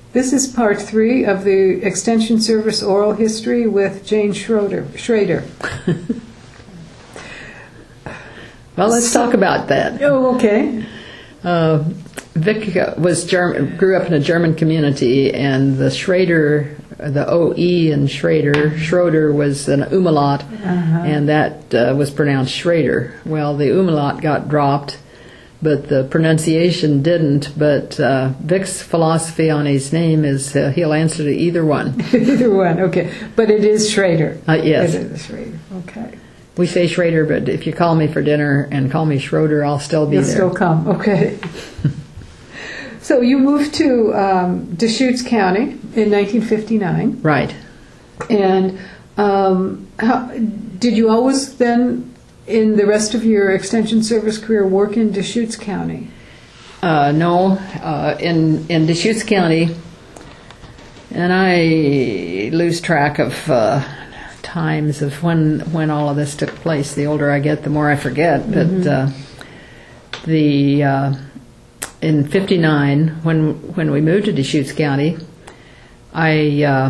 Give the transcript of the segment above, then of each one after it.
This is part 3 of the Extension Service Oral History with Jane Schrader. Well, let's talk about that. Oh, okay. Vic grew up in a German community, and the Schrader, the O-E in Schroeder was an umlaut, and that was pronounced Schrader. Well, the umlaut got dropped, but the pronunciation didn't. But Vic's philosophy on his name is he'll answer to either one. Either one, okay. But it is Schrader. Yes. It is Schrader, okay. We say Schrader, but if you call me for dinner and call me Schroeder, I'll still be You'll there. Still come, okay. So you moved to Deschutes County in 1959. Right. And did you always then, in the rest of your extension service career, work in Deschutes County? No, in Deschutes County, and I lose track of times of when all of this took place. The older I get, the more I forget. But in '59, when we moved to Deschutes County, I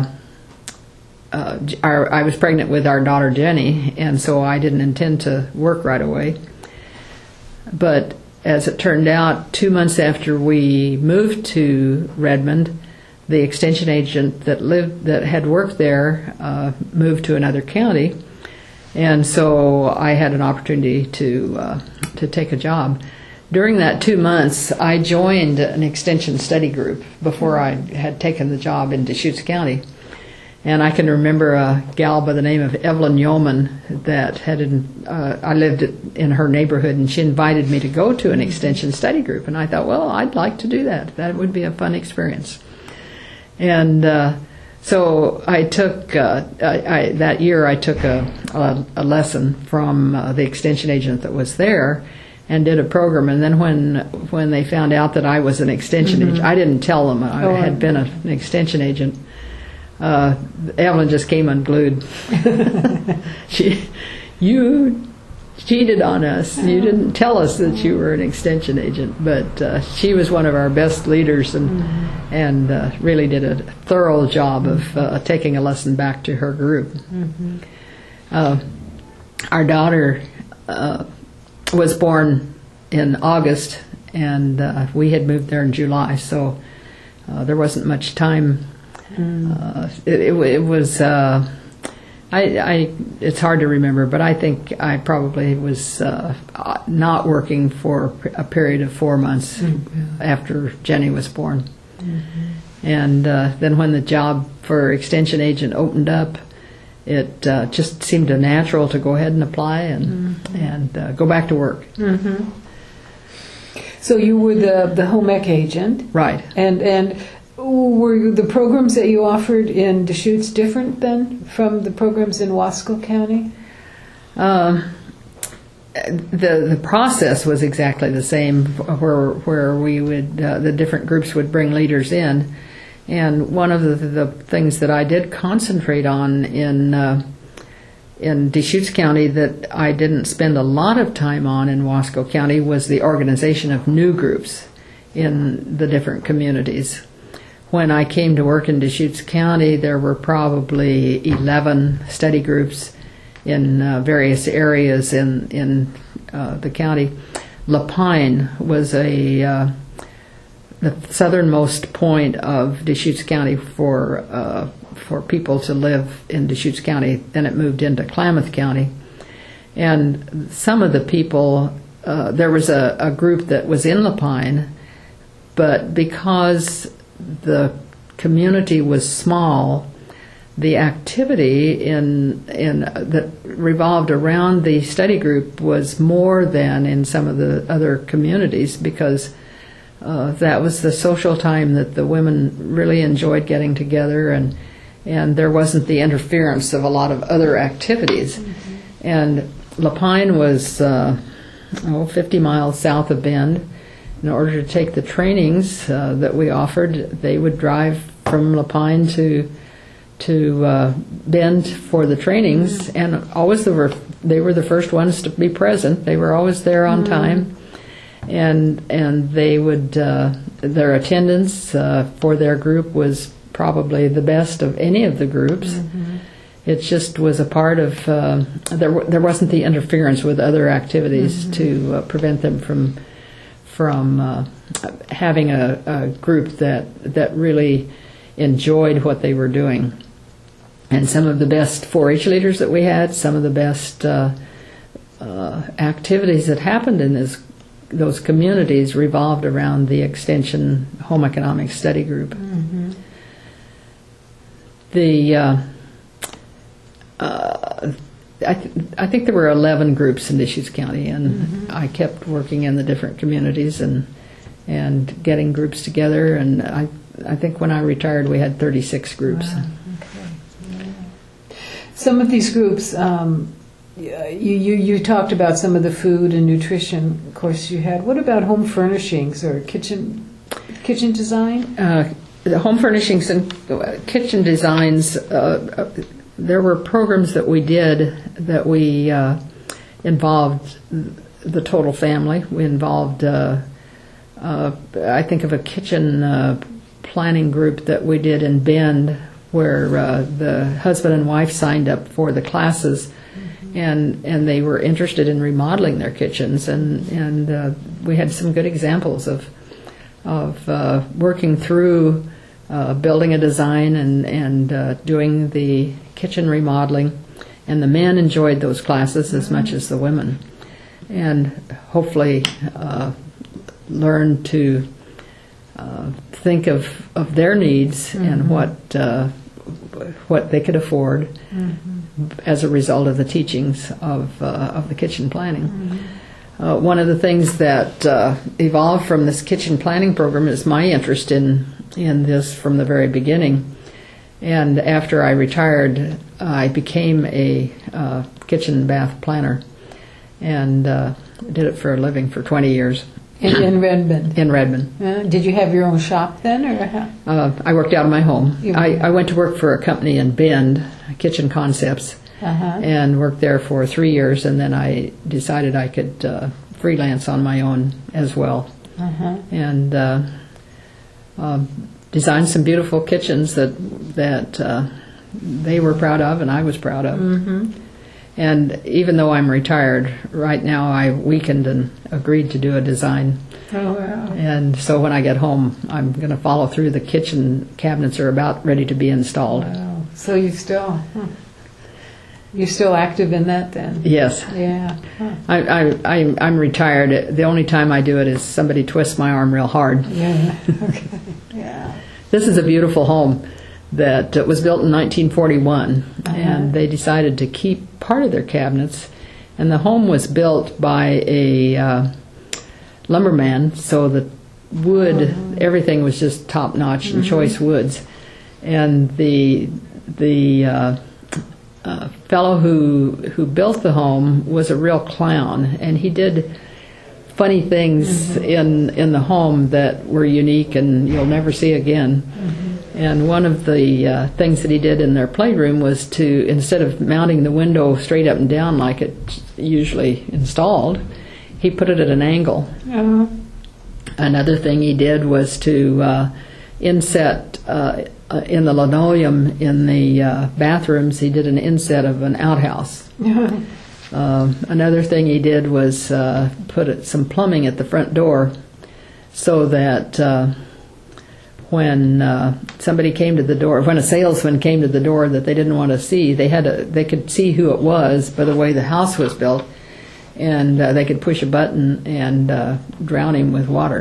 was pregnant with our daughter Jenny, and so I didn't intend to work right away. But as it turned out, 2 months after we moved to Redmond, the extension agent that had worked there moved to another county, and so I had an opportunity to take a job. During that 2 months, I joined an extension study group before I had taken the job in Deschutes County. And I can remember a gal by the name of Evelyn Yeoman that I lived in her neighborhood, and she invited me to go to an extension study group. And I thought, well, I'd like to do that. That would be a fun experience. And so I took, that year I took a lesson from the extension agent that was there and did a program. And then when they found out that I was an extension agent, I didn't tell them I had been an extension agent. Evelyn just came unglued. You cheated on us. You didn't tell us that you were an extension agent. But she was one of our best leaders and really did a thorough job of taking a lesson back to her group. Our daughter was born in August, and we had moved there in July, so there wasn't much time. It was. It's hard to remember, but I think I probably was not working for a period of 4 months after Jenny was born. And then when the job for extension agent opened up, it just seemed natural to go ahead and apply and go back to work. So you were the home ec agent, right? And were the programs that you offered in Deschutes different then from the programs in Wasco County? The process was exactly the same, where we would the different groups would bring leaders in, and one of the things that I did concentrate on in Deschutes County that I didn't spend a lot of time on in Wasco County was the organization of new groups in the different communities. When I came to work in Deschutes County, there were probably 11 study groups in various areas in the county. Lapine was the southernmost point of Deschutes County for people to live in Deschutes County. Then it moved into Klamath County, and some of the people there was a group that was in Lapine, but because the community was small, the activity that revolved around the study group was more than in some of the other communities, because that was the social time that the women really enjoyed getting together, and there wasn't the interference of a lot of other activities. And Lapine was 50 miles south of Bend. In order to take the trainings that we offered, they would drive from Lapine to Bend for the trainings, and always they were the first ones to be present. They were always there on time, and they would their attendance for their group was probably the best of any of the groups. It just was a part of there wasn't the interference with other activities to prevent them from having a group that really enjoyed what they were doing. And some of the best 4-H leaders that we had, some of the best activities that happened in those communities revolved around the Extension Home Economics Study Group. I think there were 11 groups in Deschutes County, and I kept working in the different communities and getting groups together. And I think when I retired, we had 36 groups. Wow. Okay. Yeah. Some of these groups, you talked about some of the food and nutrition course you had. What about home furnishings or kitchen design? The home furnishings and kitchen designs. There were programs that we did that we involved the total family. We involved, I think of a kitchen planning group that we did in Bend, where the husband and wife signed up for the classes, and they were interested in remodeling their kitchens, and we had some good examples of working through building a design and doing the kitchen remodeling, and the men enjoyed those classes as much as the women, and hopefully learned to think of their needs and what they could afford as a result of the teachings of the kitchen planning. One of the things that evolved from this kitchen planning program is my interest in this from the very beginning. And after I retired, I became a kitchen bath planner, and did it for a living for 20 years. In Redmond? In Redmond. Did you have your own shop then? Or I worked out of my home. I went to work for a company in Bend, Kitchen Concepts, and worked there for 3 years, and then I decided I could freelance on my own as well. And designed some beautiful kitchens that they were proud of and I was proud of. And even though I'm retired, right now I weakened and agreed to do a design. Oh, wow. And so when I get home, I'm going to follow through. The kitchen cabinets are about ready to be installed. Wow. So you're still active in that then? Yes. Yeah. I'm retired. The only time I do it is somebody twists my arm real hard. Yeah. Okay. Yeah. This is a beautiful home that was built in 1941, and they decided to keep part of their cabinets. And the home was built by a lumberman, so the wood, everything was just top notch and choice woods. And the fellow who built the home was a real clown, and he did funny things in the home that were unique and you'll never see again. And one of the things that he did in their playroom was to, instead of mounting the window straight up and down like it's usually installed, he put it at an angle. Another thing he did was to inset in the linoleum in the bathrooms, he did an inset of an outhouse. Another thing he did was put some plumbing at the front door, so that when somebody came to the door, when a salesman came to the door that they didn't want to see, they could see who it was by the way the house was built, and they could push a button and drown him with water.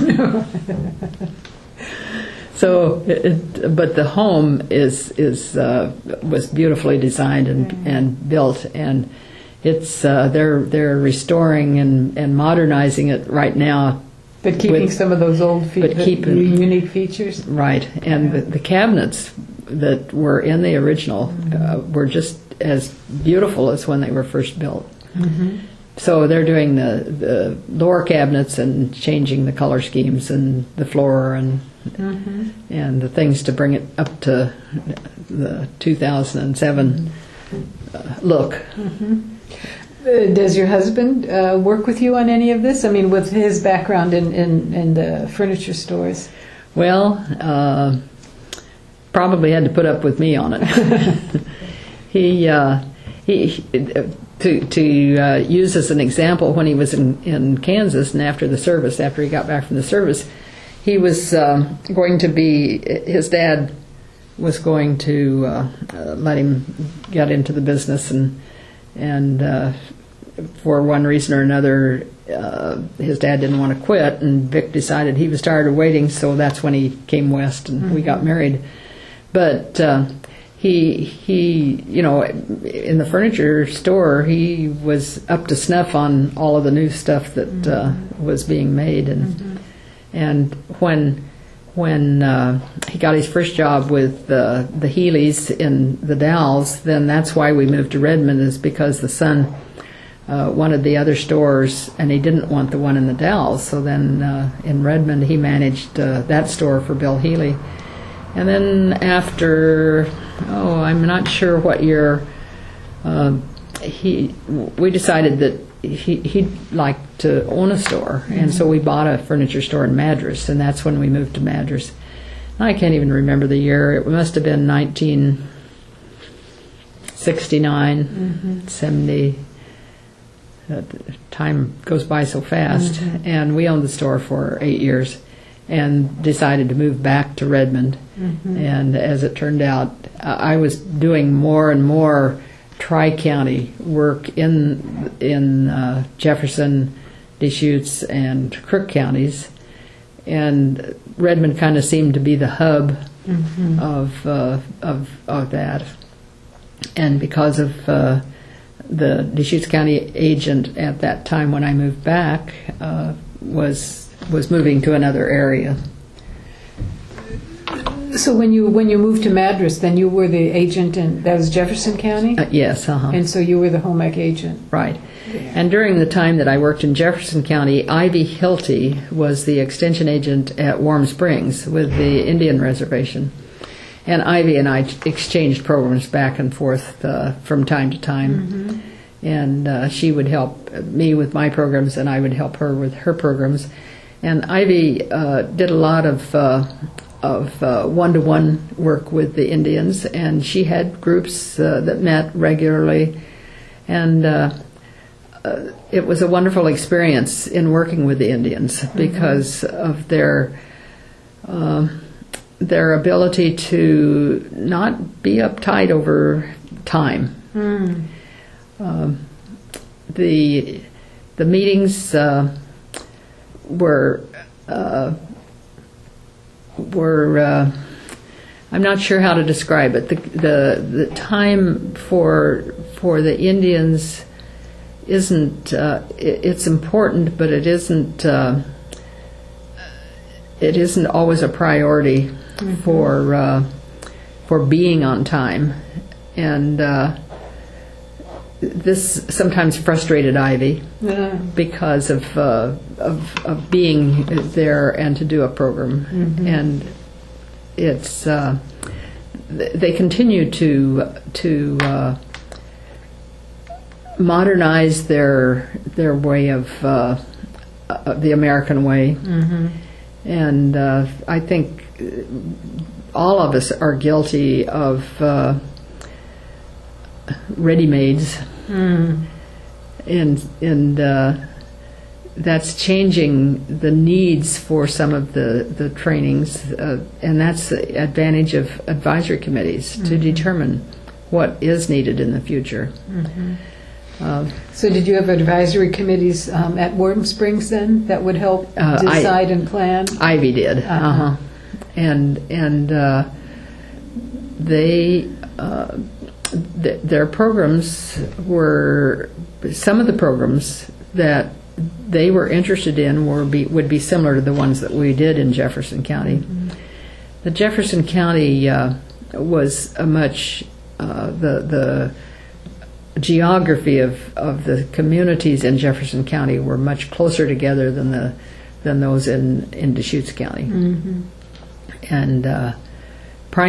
So, but the home was beautifully designed and built, and it's they're restoring and modernizing it right now. But keeping some of those old unique features. Right, and the cabinets that were in the original were just as beautiful as when they were first built. So they're doing the lower cabinets and changing the color schemes and the floor and the things to bring it up to the 2007 look. Does your husband work with you on any of this? I mean, with his background in the furniture stores. Well, probably had to put up with me on it. he to use as an example, when he was in Kansas and after he got back from the service, he was going to be, his dad was going to let him get into the business, and for one reason or another, his dad didn't want to quit, and Vic decided he was tired of waiting, so that's when he came west and we got married. But he, you know, in the furniture store, he was up to snuff on all of the new stuff that was being made, and when he got his first job with the Healey's in the Dalles, then that's why we moved to Redmond, is because the son wanted the other stores and he didn't want the one in the Dalles. So then in Redmond he managed that store for Bill Healey. And then after, I'm not sure what year, we decided that he'd like to own a store, and so we bought a furniture store in Madras, and that's when we moved to Madras. I can't even remember the year. It must have been 1969, 70. Time goes by so fast, and we owned the store for 8 years and decided to move back to Redmond. And as it turned out, I was doing more and more tri-county work in Jefferson, Deschutes, and Crook counties, and Redmond kind of seemed to be the hub of that. And because of the Deschutes County agent at that time when I moved back was moving to another area. So when you moved to Madras, then you were the agent, and that was Jefferson County? Yes. And so you were the home ec agent? Right. And during the time that I worked in Jefferson County, Ivy Hilty was the extension agent at Warm Springs with the Indian Reservation. And Ivy and I exchanged programs back and forth from time to time. And she would help me with my programs, and I would help her with her programs. And Ivy did a lot of one-to-one work with the Indians, and she had groups that met regularly. And it was a wonderful experience in working with the Indians because of their ability to not be uptight over time. The meetings were I'm not sure how to describe it. The time for the Indians isn't it's important, but it isn't always a priority for being on time, and this sometimes frustrated Ivy because of being there and to do a program, and it's they continue to modernize their way of the American way, and I think all of us are guilty of ready-mades, and that's changing the needs for some of the trainings, and that's the advantage of advisory committees to determine what is needed in the future. So did you have advisory committees at Warm Springs then that would help decide and plan? Ivy did, and they their programs were, some of the programs that they were interested in would be similar to the ones that we did in Jefferson County. The Jefferson County was a much the geography of the communities in Jefferson County were much closer together than those in Deschutes County. And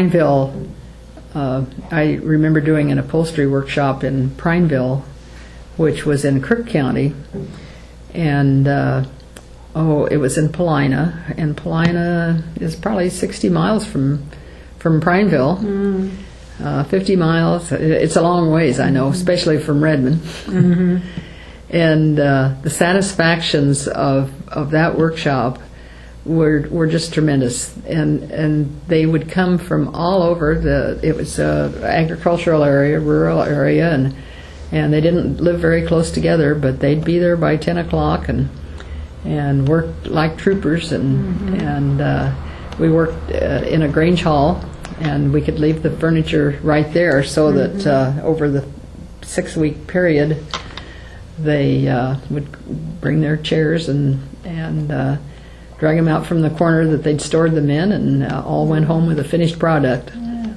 Prineville, I remember doing an upholstery workshop in Prineville which was in Crook County, and it was in Paulina, and Paulina is probably 60 miles from Prineville. 50 miles. It's a long ways, I know, especially from Redmond. And the satisfactions of that workshop were just tremendous, and they would come from all over. It was a agricultural area, rural area, and they didn't live very close together, but they'd be there by 10 o'clock and worked like troopers, and we worked in a Grange Hall, and we could leave the furniture right there, so that over the 6-week period they would bring their chairs and drag them out from the corner that they'd stored them in, and all went home with a finished product. Yeah.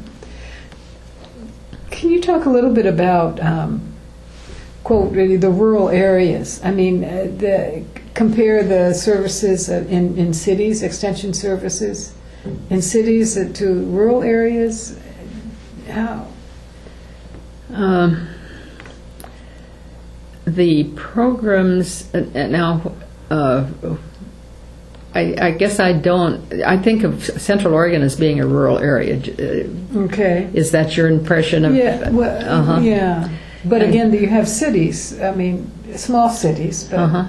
Can you talk a little bit about, quote, really the rural areas? I mean, compare the services in cities, extension services, in cities to rural areas? How? The programs now. I guess I don't. I think of Central Oregon as being a rural area. Okay. Is that your impression of? Yeah. Well, yeah. But again, you have cities. I mean, small cities. But.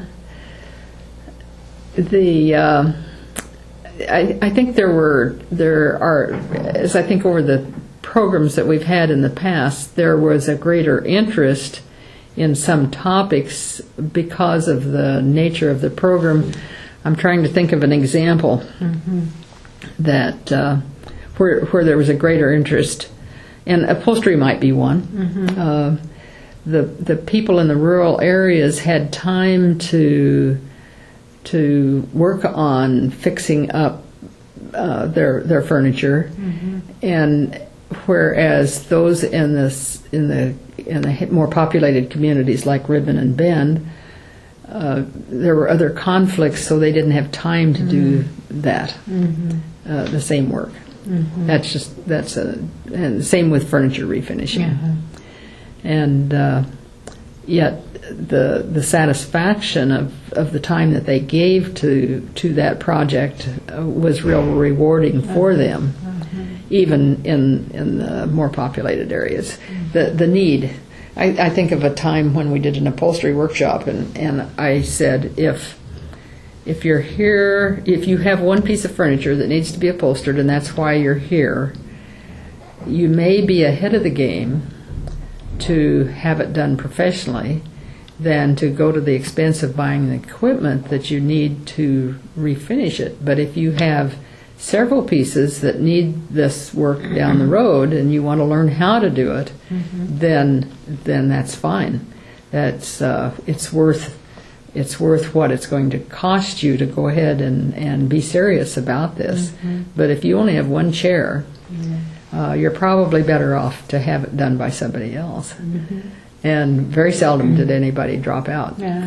I think there are, as I think over the programs that we've had in the past, there was a greater interest in some topics because of the nature of the program. I'm trying to think of an example that where there was a greater interest, and upholstery might be one. The people in the rural areas had time to work on fixing up their furniture, and whereas those in the more populated communities like Redmond and Bend, there were other conflicts, so they didn't have time to do that, the same work. And the same with furniture refinishing. And yet the satisfaction of the time that they gave to that project was real rewarding for them, even in the more populated areas. The need. I think of a time when we did an upholstery workshop, and I said, if you're here, if you have one piece of furniture that needs to be upholstered and that's why you're here, you may be ahead of the game to have it done professionally than to go to the expense of buying the equipment that you need to refinish it. But if you have several pieces that need this work down the road and you want to learn how to do it, then that's fine. That's it's worth what it's going to cost you to go ahead and be serious about this. But if you only have one chair, you're probably better off to have it done by somebody else. And very seldom did anybody drop out. Yeah.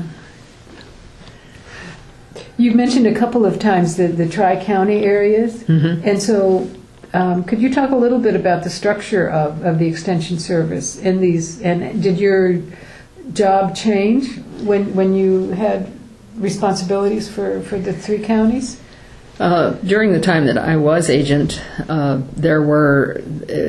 You've mentioned a couple of times the Tri-County areas, and so could you talk a little bit about the structure of the Extension Service in these, and did your job change when you had responsibilities for the 3 counties? During the time that I was agent, there was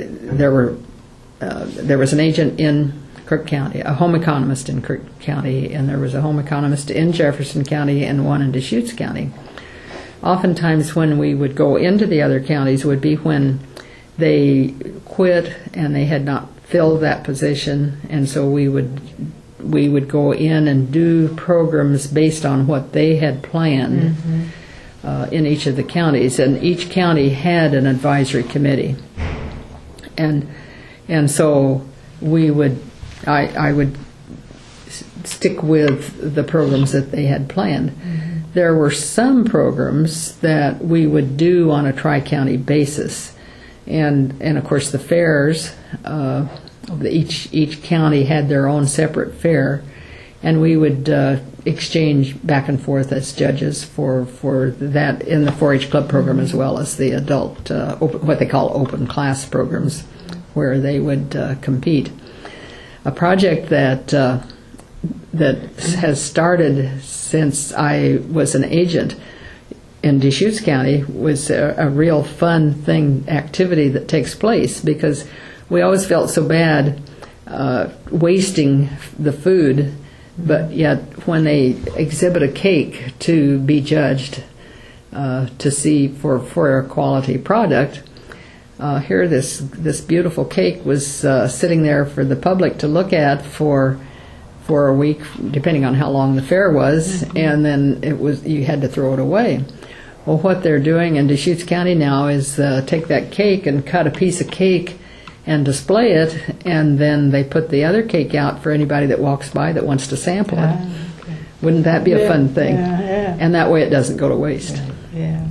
an agent in Crook County, a home economist in Crook County, and there was a home economist in Jefferson County and one in Deschutes County. Oftentimes when we would go into the other counties would be when they quit and they had not filled that position, and so we would go in and do programs based on what they had planned in each of the counties, and each county had an advisory committee, and so I would stick with the programs that they had planned. There were some programs that we would do on a tri-county basis, and of course the fairs. Each county had their own separate fair, and we would exchange back and forth as judges for that in the 4-H club program, as well as the adult what they call open class programs, where they would compete. A project that that has started since I was an agent in Deschutes County was a real fun activity that takes place, because we always felt so bad wasting the food, but yet when they exhibit a cake to be judged to see for a quality product, here this beautiful cake was sitting there for the public to look at for a week, depending on how long the fair was, and then you had to throw it away. Well, what they're doing in Deschutes County now is take that cake and cut a piece of cake and display it, and then they put the other cake out for anybody that walks by that wants to sample it. Okay. Wouldn't that be a fun thing? Yeah. And that way it doesn't go to waste. Yeah.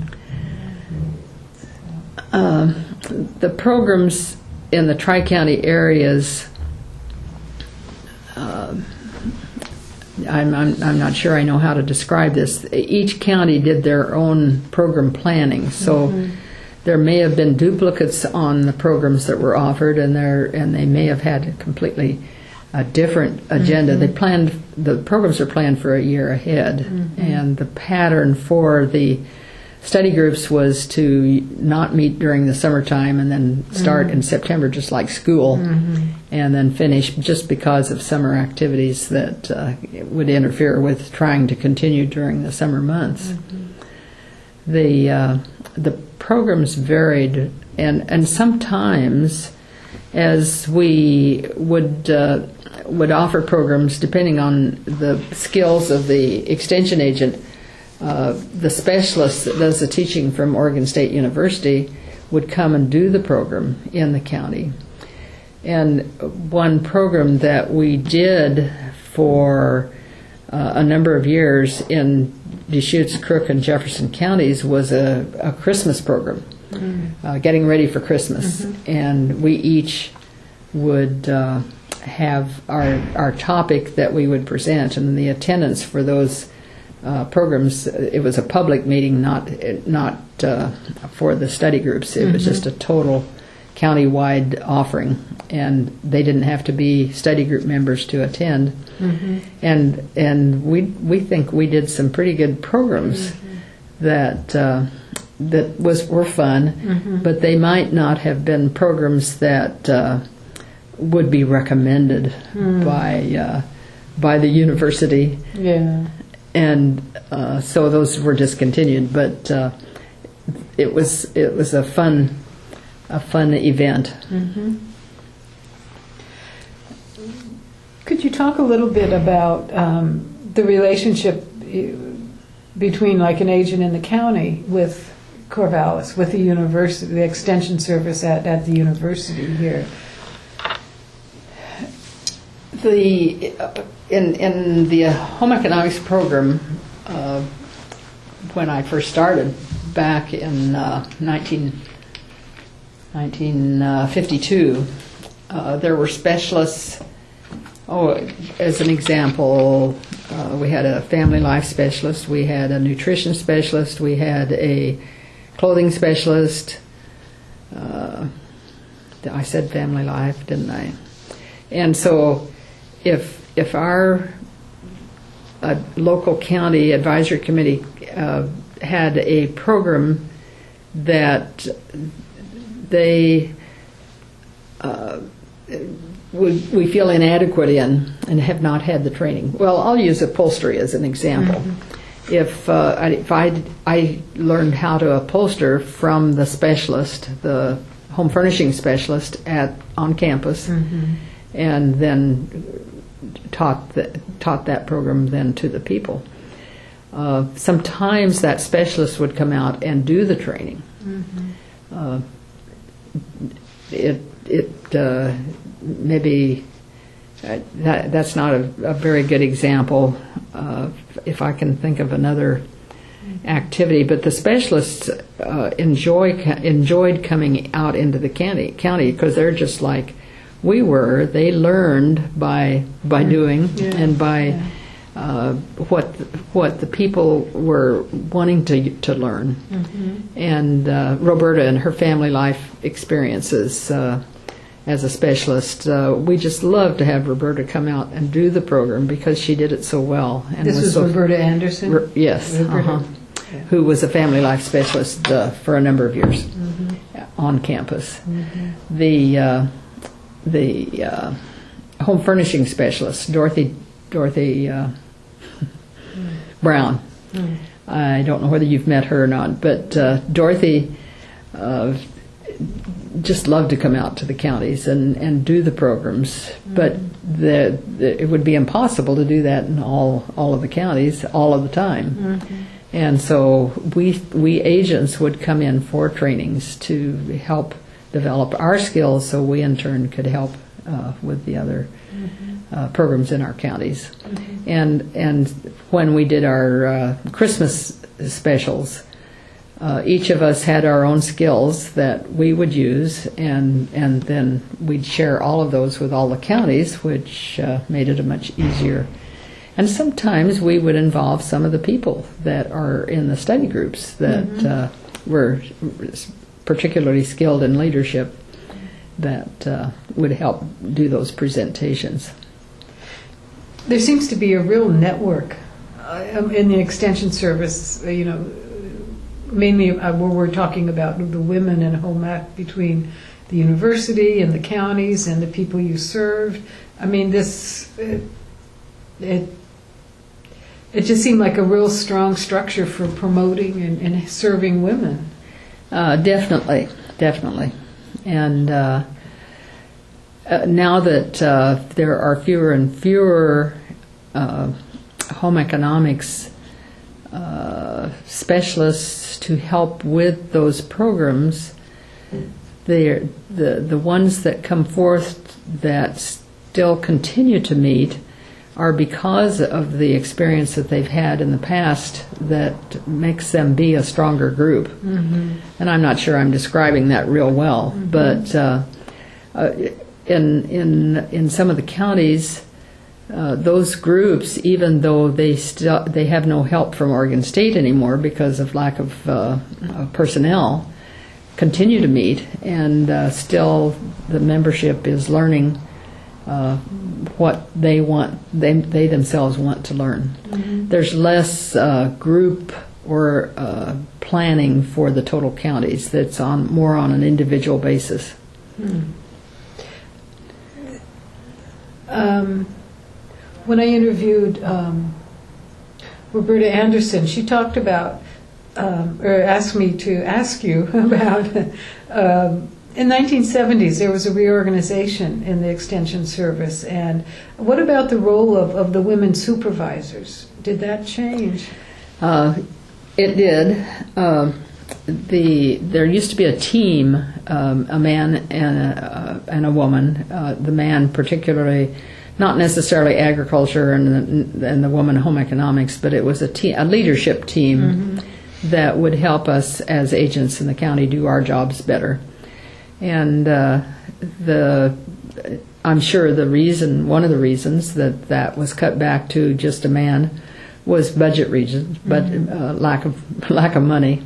The programs in the Tri-County areas, I'm not sure I know how to describe this. Each county did their own program planning, so there may have been duplicates on the programs that were offered, and they may have had a completely different agenda. The programs are planned for a year ahead, and the pattern for the study groups was to not meet during the summertime and then start in September, just like school, and then finish just because of summer activities that would interfere with trying to continue during the summer months. The programs varied, and sometimes, as we would offer programs depending on the skills of the extension agent, the specialist that does the teaching from Oregon State University would come and do the program in the county. And one program that we did for a number of years in Deschutes, Crook, and Jefferson counties was a Christmas program, getting ready for Christmas. And we each would have our topic that we would present, and the attendance for those programs, it was a public meeting, not for the study groups. It was just a total county-wide offering, and they didn't have to be study group members to attend. And we think we did some pretty good programs that were fun, but they might not have been programs that would be recommended by the university. Yeah. And so those were discontinued, but it was a fun event. Could you talk a little bit about the relationship between, like, an agent in the county with Corvallis, with the university, the extension service at the university here? In the home economics program, when I first started back in 1952, there were specialists. As an example, we had a family life specialist, we had a nutrition specialist, we had a clothing specialist. I said family life, didn't I? And so if our local county advisory committee had a program that they we feel inadequate in and have not had the training. Well, I'll use upholstery as an example. If I learned how to upholster from the specialist, the home furnishing specialist on campus, and then taught that program then to the people. Sometimes that specialist would come out and do the training. Maybe that's not a very good example, if I can think of another activity. But the specialists enjoyed coming out into the county because they're just like we were. They learned by doing and by what the people were wanting to learn. And Roberta and her family life experiences as a specialist. We just love to have Roberta come out and do the program because she did it so well. And this was so, Roberta Anderson? Yes, Roberta. Yeah. Who was a family life specialist for a number of years on campus. The home furnishing specialist, Dorothy Brown. I don't know whether you've met her or not, but Dorothy just loved to come out to the counties and do the programs. But it would be impossible to do that in all of the counties all of the time. And so we agents would come in for trainings to help develop our skills, so we in turn could help with the other programs in our counties. And when we did our Christmas specials, each of us had our own skills that we would use, and then we'd share all of those with all the counties, which made it a much easier. And sometimes we would involve some of the people that are in the study groups that were particularly skilled in leadership that would help do those presentations. There seems to be a real network in the Extension Service, mainly where we're talking about the women in home ec between the university and the counties and the people you served. I mean, it just seemed like a real strong structure for promoting and serving women. Definitely. And now that there are fewer and fewer home economics specialists to help with those programs, the ones that come forth that still continue to meet are because of the experience that they've had in the past that makes them be a stronger group. And I'm not sure I'm describing that real well, but in some of the counties, those groups, even though they have no help from Oregon State anymore because of lack of personnel, continue to meet, and still the membership is learning what they want, they themselves want to learn. There's less group or planning for the total counties. That's more on an individual basis. When I interviewed Roberta Anderson, she talked about, or asked me to ask you about, in the 1970s there was a reorganization in the Extension Service, and what about the role of the women supervisors? Did that change? It did. There used to be a team, a man and a woman. The man particularly, not necessarily agriculture, and the woman home economics, but it was a leadership team that would help us as agents in the county do our jobs better. And I'm sure one of the reasons that was cut back to just a man was budget reasons, but lack of money.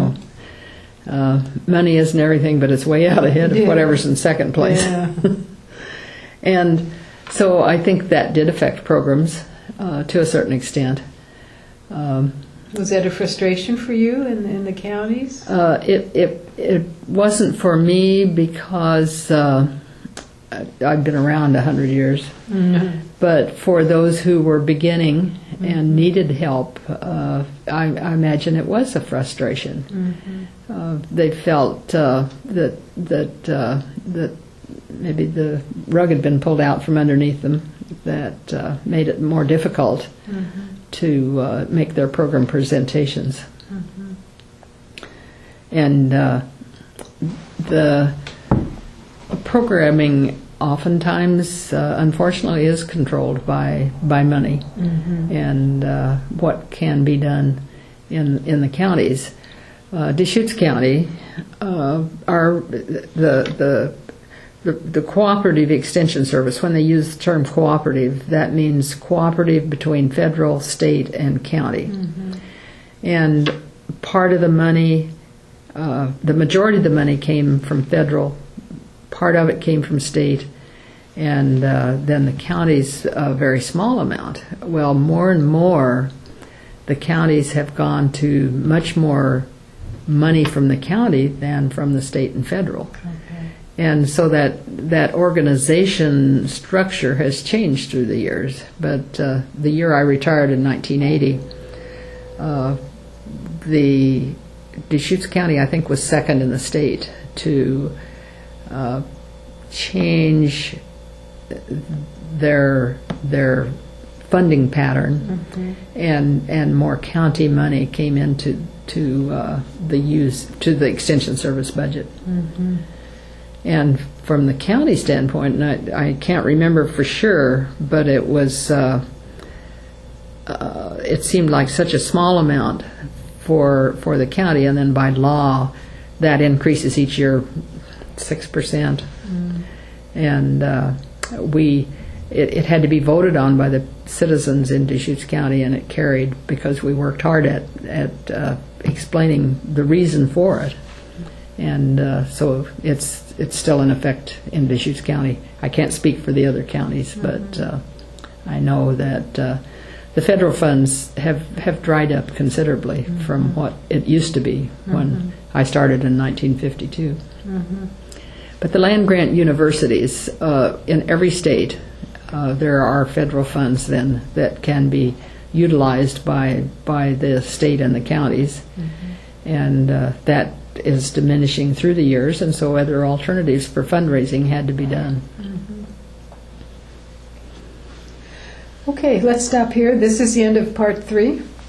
Money isn't everything, but it's way out ahead of whatever's in second place. And so I think that did affect programs to a certain extent. Was that a frustration for you in the counties? It wasn't for me because I've been around 100 years. But for those who were beginning and needed help, I imagine it was a frustration. They felt that maybe the rug had been pulled out from underneath them, that made it more difficult to make their program presentations. And the programming oftentimes, unfortunately, is controlled by money and what can be done in the counties. Deschutes County, the cooperative extension service, when they use the term cooperative, that means cooperative between federal, state, and county. And part of the money, the majority of the money came from federal part of it came from state, and then the counties a very small amount. Well, more and more, the counties have gone to much more money from the county than from the state and federal. Okay. And so that organization structure has changed through the years. But the year I retired in 1980, the Deschutes County, I think, was second in the state to change their funding pattern, and more county money came into the extension service budget. And from the county standpoint, and I can't remember for sure, but it was it seemed like such a small amount for the county, and then by law that increases each year 6%, and it had to be voted on by the citizens in Deschutes County, and it carried because we worked hard at explaining the reason for it, and so it's still in effect in Deschutes County. I can't speak for the other counties, but I know that the federal funds have dried up considerably from what it used to be when I started in 1952. But the land-grant universities in every state, there are federal funds then that can be utilized by the state and the counties, and that is diminishing through the years, and so other alternatives for fundraising had to be done. Okay, let's stop here. This is the end of part 3.